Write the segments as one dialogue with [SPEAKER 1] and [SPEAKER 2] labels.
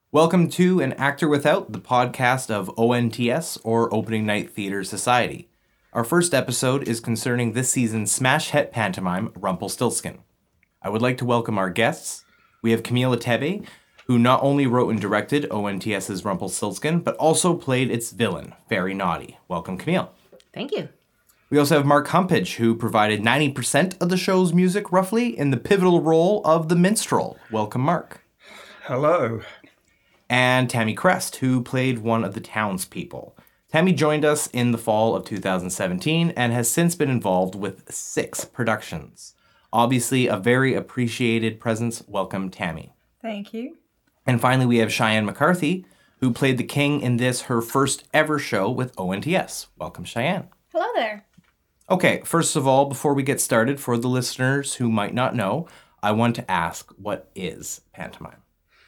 [SPEAKER 1] Welcome to An Actor Without, the podcast of ONTS, or Opening Night Theatre Society. Our first episode is concerning this season's smash hit pantomime, Rumpelstiltskin. I would like to welcome our guests. We have Camille Atebe, who not only wrote and directed ONTS's Rumpelstiltskin, but also played its villain, Fairy Naughty. Welcome, Camille.
[SPEAKER 2] Thank you.
[SPEAKER 1] We also have Mark Humpage, who provided 90% of the show's music, roughly, in the pivotal role of the minstrel. Welcome, Mark.
[SPEAKER 3] Hello.
[SPEAKER 1] And Tammy Crest, who played one of the townspeople. Tammy joined us in the fall of 2017 and has since been involved with 6 productions. Obviously, a very appreciated presence. Welcome, Tammy.
[SPEAKER 4] Thank you.
[SPEAKER 1] And finally, we have Cheyenne McCarthy, who played the king in this, her first ever show with ONTS. Welcome, Cheyenne.
[SPEAKER 4] Hello there.
[SPEAKER 1] Okay, first of all, before we get started, for the listeners who might not know, I want to ask, what is pantomime?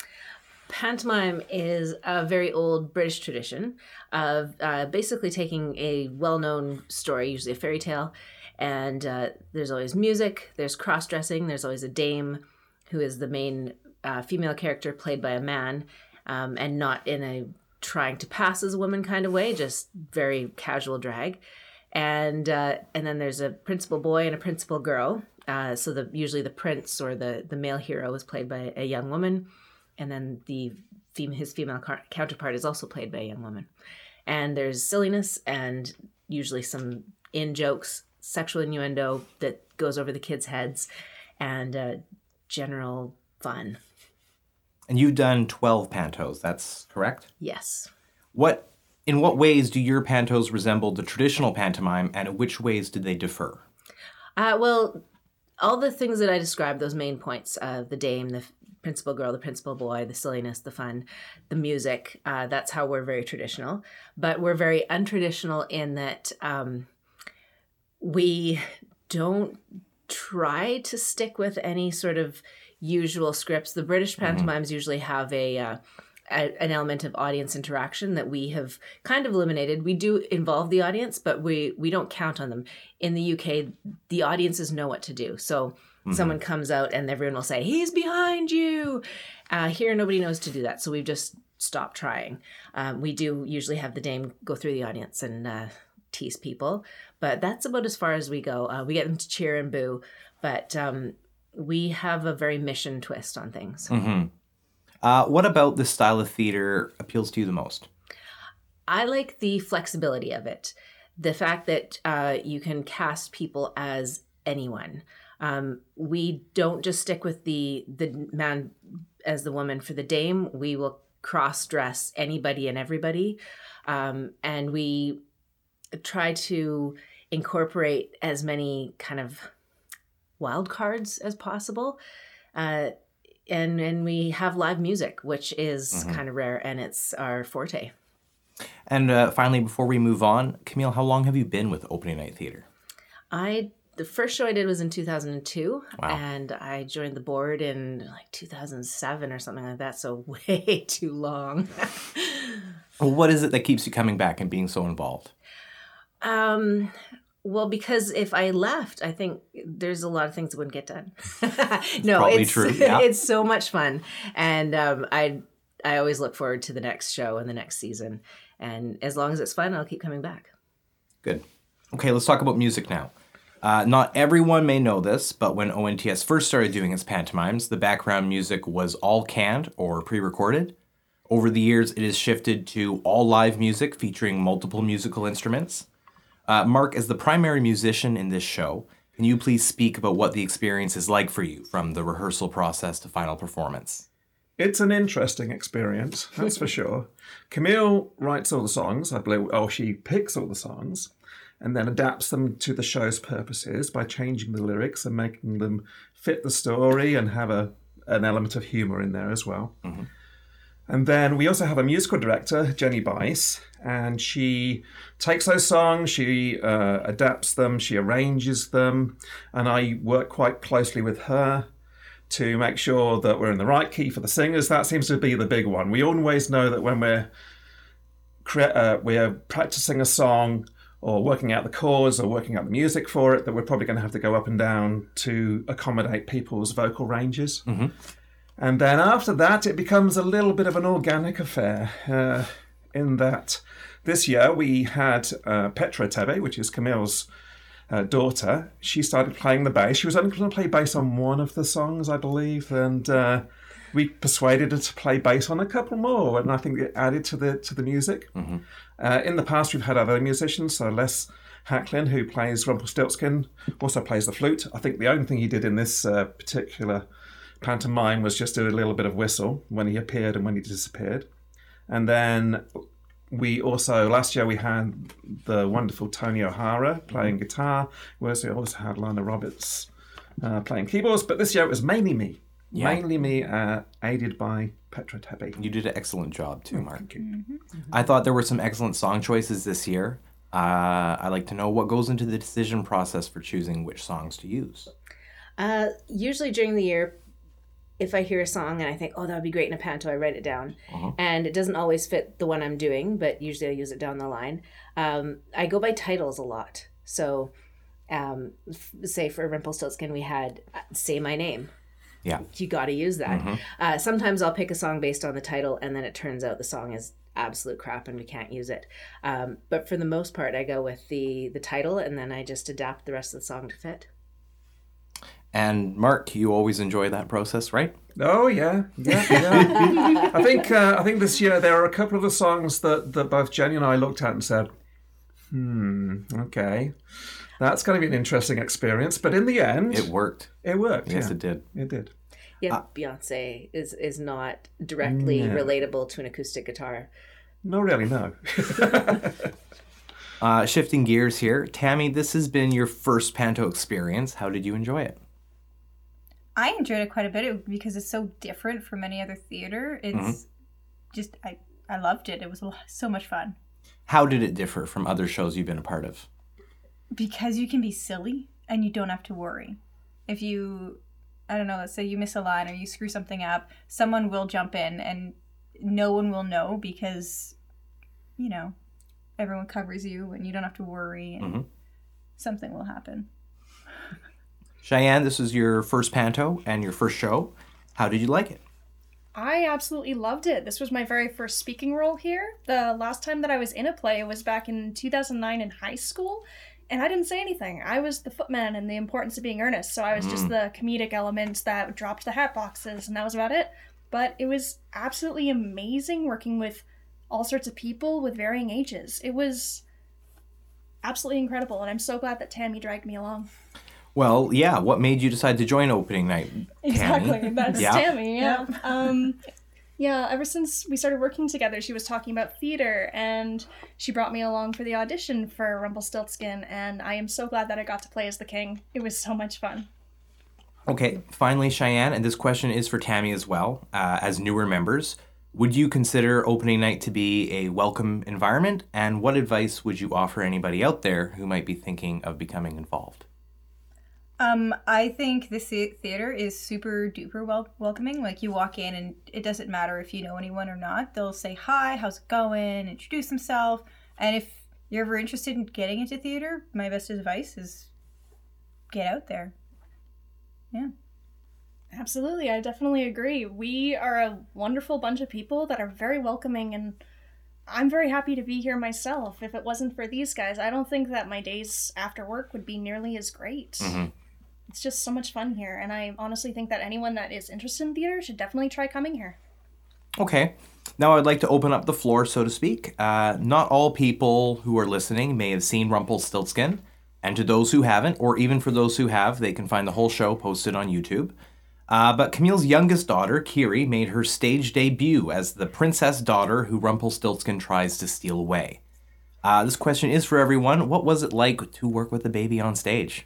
[SPEAKER 2] Pantomime is a very old British tradition of basically taking a well-known story, usually a fairy tale, and there's always music, there's cross-dressing, there's always a dame who is the main female character played by a man, and not in a trying to pass as a woman kind of way, just very casual drag. And then there's a principal boy and a principal girl. So usually the prince or the male hero is played by a young woman, and then his female counterpart is also played by a young woman. And there's silliness and usually some in-jokes, sexual innuendo that goes over the kids' heads, and general fun.
[SPEAKER 1] And you've done 12 pantos, that's correct?
[SPEAKER 2] Yes.
[SPEAKER 1] In what ways do your pantos resemble the traditional pantomime, and in which ways do they differ?
[SPEAKER 2] Well, all the things that I described, those main points, the dame, the principal girl, the principal boy, the silliness, the fun, the music, that's how we're very traditional. But we're very untraditional in that we don't try to stick with any sort of usual scripts. The British pantomimes usually have an element of audience interaction that we have kind of eliminated. We do involve the audience, but we don't count on them. In the UK, the audiences know what to do. So someone comes out and everyone will say, "He's behind you." Here, nobody knows to do that. So we've just stopped trying. We do usually have the dame go through the audience and tease people, but that's about as far as we go. We get them to cheer and boo, but we have a very mission twist on things.
[SPEAKER 1] What about this style of theater appeals to you the most?
[SPEAKER 2] I like the flexibility of it. The fact that you can cast people as anyone. We don't just stick with the man as the woman for the dame. We will cross-dress anybody and everybody. And we try to incorporate as many kind of wild cards as possible. And we have live music, which is kind of rare, and it's our forte.
[SPEAKER 1] And finally, before we move on, Camille, how long have you been with Opening Night Theatre?
[SPEAKER 2] The first show I did was in 2002,
[SPEAKER 1] Wow.
[SPEAKER 2] and I joined the board in like 2007 or something like that, so way too long.
[SPEAKER 1] Well, what is it that keeps you coming back and being so involved?
[SPEAKER 2] Well, because if I left, I think there's a lot of things that wouldn't get done.
[SPEAKER 1] Probably true, yeah.
[SPEAKER 2] It's so much fun. And I always look forward to the next show and the next season. And as long as it's fun, I'll keep coming back.
[SPEAKER 1] Good. Okay, let's talk about music now. Not everyone may know this, but when ONTS first started doing its pantomimes, the background music was all canned or pre-recorded. Over the years, it has shifted to all live music featuring multiple musical instruments. Mark, as the primary musician in this show, can you please speak about what the experience is like for you from the rehearsal process to final performance?
[SPEAKER 3] It's an interesting experience, that's for sure. Camille writes all the songs, I believe, or she picks all the songs, and then adapts them to the show's purposes by changing the lyrics and making them fit the story and have an element of humour in there as well. And then we also have a musical director, Jenny Bice, and she takes those songs, she adapts them, she arranges them, and I work quite closely with her to make sure that we're in the right key for the singers. That seems to be the big one. We always know that when we're practicing a song or working out the chords or working out the music for it, that we're probably going to have to go up and down to accommodate people's vocal ranges. And then after that, it becomes a little bit of an organic affair in that this year we had Petra Tebe, which is Camille's daughter. She started playing the bass. She was only going to play bass on one of the songs, I believe, and we persuaded her to play bass on a couple more, and I think it added to the music. In the past, we've had other musicians, so Les Hacklin, who plays Rumpelstiltskin, also plays the flute. I think the only thing he did in this particular pantomime was just do a little bit of whistle when he appeared and when he disappeared. And then we also, last year we had the wonderful Tony O'Hara playing guitar, whereas we also had Lana Roberts playing keyboards, but this year it was mainly me.
[SPEAKER 1] Yeah.
[SPEAKER 3] Mainly me, aided by Petra Tebe.
[SPEAKER 1] You did an excellent job too, Mark.
[SPEAKER 3] Thank you.
[SPEAKER 1] I thought there were some excellent song choices this year. I'd like to know what goes into the decision process for choosing which songs to use.
[SPEAKER 2] Usually during the year, if I hear a song and I think, oh, that would be great in a panto, I write it down. And it doesn't always fit the one I'm doing, but usually I use it down the line. I go by titles a lot. So say for Rumpelstiltskin, we had Say My Name.
[SPEAKER 1] Yeah.
[SPEAKER 2] You got to use that. Sometimes I'll pick a song based on the title, and then it turns out the song is absolute crap and we can't use it. But for the most part, I go with the title, and then I just adapt the rest of the song to fit.
[SPEAKER 1] And Mark, you always enjoy that process, right?
[SPEAKER 3] Oh yeah. I think this year there are a couple of the songs that both Jenny and I looked at and said, okay, that's going to be an interesting experience. But in the end,
[SPEAKER 1] It worked.
[SPEAKER 3] It worked.
[SPEAKER 1] Yes,
[SPEAKER 3] yeah.
[SPEAKER 1] it did.
[SPEAKER 3] It did.
[SPEAKER 2] Yeah, Beyonce is not directly relatable to an acoustic guitar.
[SPEAKER 3] No, really, no.
[SPEAKER 1] Shifting gears here, Tammy, this has been your first panto experience. How did you enjoy it?
[SPEAKER 4] I enjoyed it quite a bit because it's so different from any other theater. It's just, I loved it. It was so much fun.
[SPEAKER 1] How did it differ from other shows you've been a part of?
[SPEAKER 4] Because you can be silly and you don't have to worry. If you, I don't know, let's say you miss a line or you screw something up, someone will jump in and no one will know because, you know, everyone covers you and you don't have to worry and something will happen.
[SPEAKER 1] Cheyenne, this is your first panto and your first show. How did you like it?
[SPEAKER 5] I absolutely loved it. This was my very first speaking role here. The last time that I was in a play was back in 2009 in high school, and I didn't say anything. I was the footman and the importance of being earnest, so I was just the comedic element that dropped the hat boxes, and that was about it. But it was absolutely amazing working with all sorts of people with varying ages. It was absolutely incredible, and I'm so glad that Tammy dragged me along.
[SPEAKER 1] Well, yeah. What made you decide to join opening night, Tammy?
[SPEAKER 5] Exactly. That's
[SPEAKER 1] Yeah.
[SPEAKER 5] Tammy, yeah. Yeah, ever since we started working together, she was talking about theater, and she brought me along for the audition for Rumpelstiltskin, and I am so glad that I got to play as the king. It was so much fun.
[SPEAKER 1] Okay, finally, Cheyenne, and this question is for Tammy as well. As newer members, would you consider opening night to be a welcome environment? And what advice would you offer anybody out there who might be thinking of becoming involved?
[SPEAKER 4] I think this theater is super duper welcoming. Like, you walk in and it doesn't matter if you know anyone or not. They'll say, hi, how's it going? Introduce themselves. And if you're ever interested in getting into theater, my best advice is get out there. Yeah.
[SPEAKER 5] Absolutely, I definitely agree. We are a wonderful bunch of people that are very welcoming, and I'm very happy to be here myself. If it wasn't for these guys, I don't think that my days after work would be nearly as great. It's just so much fun here, and I honestly think that anyone that is interested in theater should definitely try coming here.
[SPEAKER 1] Okay. Now I'd like to open up the floor, so to speak. Not all people who are listening may have seen Rumpelstiltskin, and to those who haven't, or even for those who have, they can find the whole show posted on YouTube. But Camille's youngest daughter, Kiri, made her stage debut as the princess daughter who Rumpelstiltskin tries to steal away. This question is for everyone. What was it like to work with a baby on stage?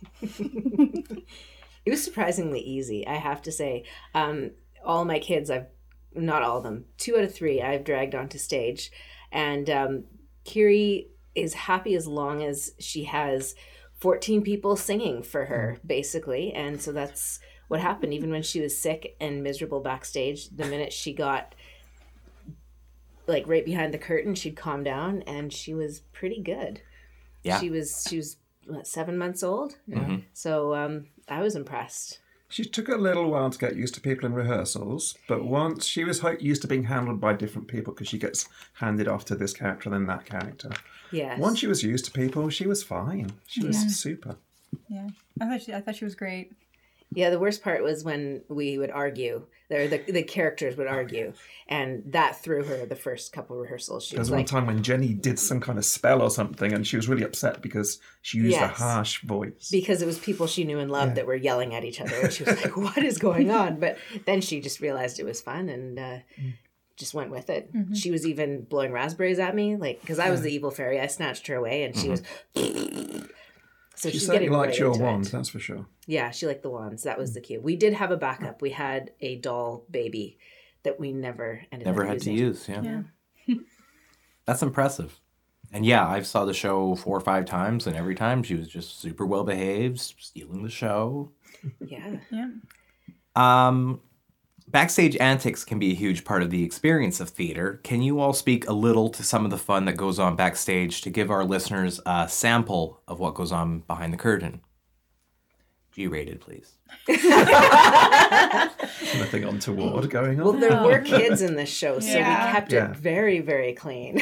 [SPEAKER 2] It was surprisingly easy, I have to say. All my kids, not all of them, 2 out of 3 I've dragged onto stage. And Kiri is happy as long as she has 14 people singing for her, basically. And so that's what happened. Even when she was sick and miserable backstage, the minute she got like right behind the curtain, she'd calm down, and she was pretty good. Yeah. She was what, 7 months old? So I was impressed.
[SPEAKER 3] She took a little while to get used to people in rehearsals, but once she was used to being handled by different people because she gets handed off to this character and then that character.
[SPEAKER 2] Yes.
[SPEAKER 3] Once she was used to people, she was fine. She was super.
[SPEAKER 4] Yeah, I thought she was great.
[SPEAKER 2] Yeah, the worst part was when we would argue. The characters would argue, and that threw her the first couple of rehearsals. She
[SPEAKER 3] There was
[SPEAKER 2] was
[SPEAKER 3] one
[SPEAKER 2] like,
[SPEAKER 3] time when Jenny did some kind of spell or something, and she was really upset because she used a
[SPEAKER 2] Yes.
[SPEAKER 3] harsh voice.
[SPEAKER 2] because it was people she knew and loved that were yelling at each other, and she was like, "What is going on?" But then she just realized it was fun and just went with it. She was even blowing raspberries at me, like because I was the evil fairy. I snatched her away, and she was. So
[SPEAKER 3] she
[SPEAKER 2] she's
[SPEAKER 3] certainly
[SPEAKER 2] getting
[SPEAKER 3] liked
[SPEAKER 2] right
[SPEAKER 3] your
[SPEAKER 2] into
[SPEAKER 3] wand,
[SPEAKER 2] it.
[SPEAKER 3] that's for sure.
[SPEAKER 2] Yeah, she liked the wands. That was the cue. We did have a backup. We had a doll baby that we never ended
[SPEAKER 1] Never
[SPEAKER 2] up
[SPEAKER 1] had to
[SPEAKER 2] using.
[SPEAKER 1] use. Yeah. That's impressive. And yeah, I've saw the show 4 or 5 times, and every time she was just super well behaved, stealing the show.
[SPEAKER 2] Yeah.
[SPEAKER 4] Yeah.
[SPEAKER 1] Backstage antics can be a huge part of the experience of theater. Can you all speak a little to some of the fun that goes on backstage to give our listeners a sample of what goes on behind the curtain? G-rated, please.
[SPEAKER 3] Nothing untoward going on.
[SPEAKER 2] Well, there were kids in this show, so
[SPEAKER 5] Yeah.
[SPEAKER 2] we kept
[SPEAKER 3] Yeah.
[SPEAKER 2] it very, very clean.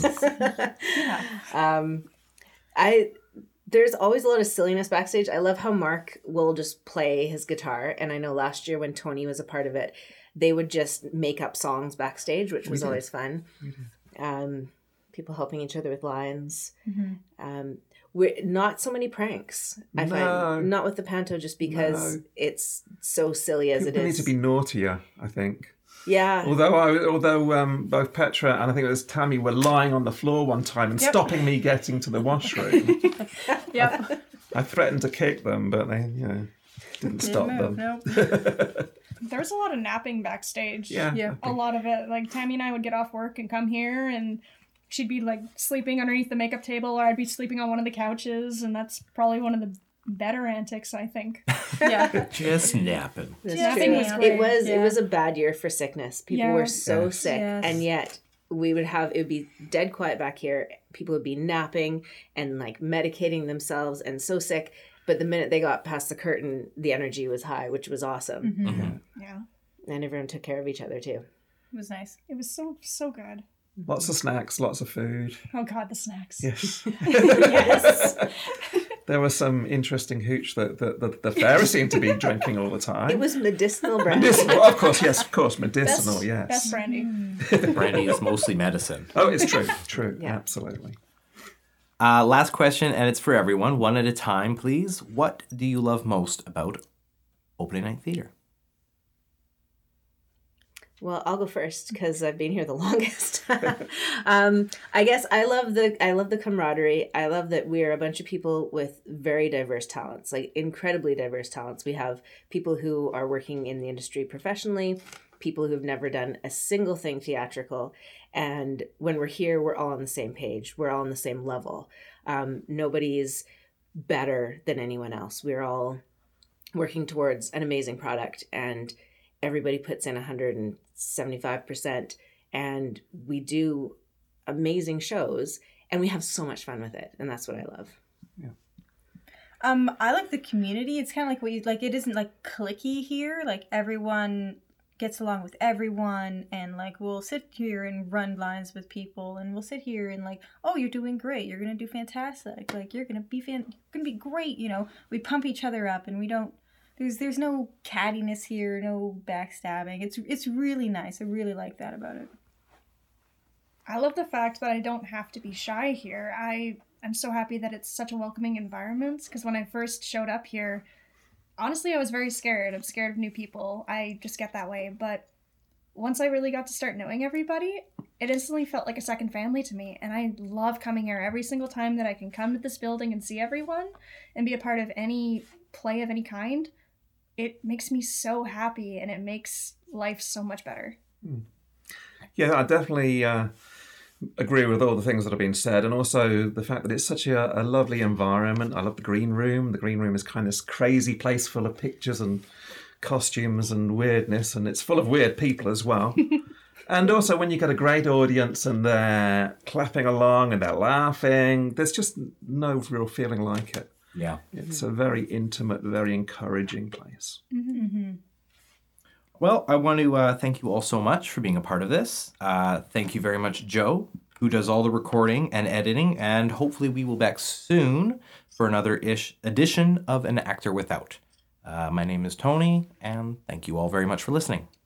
[SPEAKER 3] Yeah.
[SPEAKER 2] There's always a lot of silliness backstage. I love how Mark will just play his guitar, and I know last year when Tony was a part of it, they would just make up songs backstage, which was always fun. People helping each other with lines. We're not so many pranks. I
[SPEAKER 3] No.
[SPEAKER 2] find not with the panto, just because it's so silly as
[SPEAKER 3] People
[SPEAKER 2] it
[SPEAKER 3] need
[SPEAKER 2] is.
[SPEAKER 3] to be naughtier, I think.
[SPEAKER 2] Yeah.
[SPEAKER 3] Although both Petra and I think it was Tammy were lying on the floor one time and stopping me getting to the washroom.
[SPEAKER 4] Yep.
[SPEAKER 3] I threatened to kick them, but they, didn't stop them.
[SPEAKER 4] No.
[SPEAKER 5] There was a lot of napping backstage.
[SPEAKER 3] Yeah.
[SPEAKER 4] Yeah.
[SPEAKER 5] A lot of it. Like Tammy and I would get off work and come here, and she'd be like sleeping underneath the makeup table, or I'd be sleeping on one of the couches, and that's probably one of the better antics, I think.
[SPEAKER 4] Yeah.
[SPEAKER 1] Just napping.
[SPEAKER 2] That's
[SPEAKER 5] Napping
[SPEAKER 2] true.
[SPEAKER 5] was
[SPEAKER 2] It
[SPEAKER 5] great.
[SPEAKER 2] was
[SPEAKER 4] Yeah.
[SPEAKER 2] it was a bad year for sickness. People
[SPEAKER 5] Yeah.
[SPEAKER 2] were so
[SPEAKER 3] Yes.
[SPEAKER 2] sick,
[SPEAKER 4] Yes.
[SPEAKER 2] and yet it would be dead quiet back here. People would be napping and like medicating themselves and so sick. But the minute they got past the curtain, the energy was high, which was awesome.
[SPEAKER 5] Yeah.
[SPEAKER 2] And everyone took care of each other too.
[SPEAKER 4] It was nice.
[SPEAKER 5] It was so good.
[SPEAKER 3] Lots of snacks, lots of food.
[SPEAKER 5] Oh God, the snacks.
[SPEAKER 3] Yes.
[SPEAKER 2] Yes,
[SPEAKER 3] There was some interesting hooch that the fairy seemed to be drinking all the time.
[SPEAKER 2] it was medicinal brandy.
[SPEAKER 3] Medicinal, of course, yes, of course, medicinal,
[SPEAKER 5] Best,
[SPEAKER 3] yes.
[SPEAKER 5] best brandy.
[SPEAKER 1] Brandy is mostly medicine.
[SPEAKER 3] Oh, it's true,
[SPEAKER 2] Yeah.
[SPEAKER 3] absolutely.
[SPEAKER 1] Last question, and it's for everyone, one at a time, please. What do you love most about opening night theater?
[SPEAKER 2] Well, I'll go first because I've been here the longest. I guess I love the camaraderie. I love that we are a bunch of people with very diverse talents, like incredibly diverse talents. We have people who are working in the industry professionally, people who've never done a single thing theatrical, and when we're here, we're all on the same page. We're all on the same level. Nobody's better than anyone else. We're all working towards an amazing product, and everybody puts in 175%, and we do amazing shows, and we have so much fun with it, and that's what I love.
[SPEAKER 4] I like the community. It's kind of like what you like. It isn't like cliquey here. Like everyone gets along with everyone, and like we'll sit here and run lines with people, and we'll sit here and like, oh, you're doing great. You're gonna do fantastic. Like you're gonna be great. You know, we pump each other up, and we don't. There's no cattiness here, no backstabbing. It's really nice. I really like that about it.
[SPEAKER 5] I love the fact that I don't have to be shy here. I'm so happy that it's such a welcoming environment, because when I first showed up here, honestly, I was very scared. I'm scared of new people. I just get that way. But once I really got to start knowing everybody, it instantly felt like a second family to me. And I love coming here every single time that I can come to this building and see everyone and be a part of any play of any kind. It makes me so happy, and it makes life so much better.
[SPEAKER 3] Yeah, I definitely agree with all the things that have been said, and also the fact that it's such a lovely environment. I love the green room. The green room is kind of this crazy place full of pictures and costumes and weirdness, and it's full of weird people as well. And also when you get a great audience and they're clapping along and they're laughing, there's just no real feeling like it.
[SPEAKER 1] Yeah.
[SPEAKER 3] It's a very intimate, very encouraging place.
[SPEAKER 1] Well, I want to thank you all so much for being a part of this. Thank you very much, Joe, who does all the recording and editing, and hopefully we will be back soon for another edition of An Actor Without. My name is Tony, and thank you all very much for listening.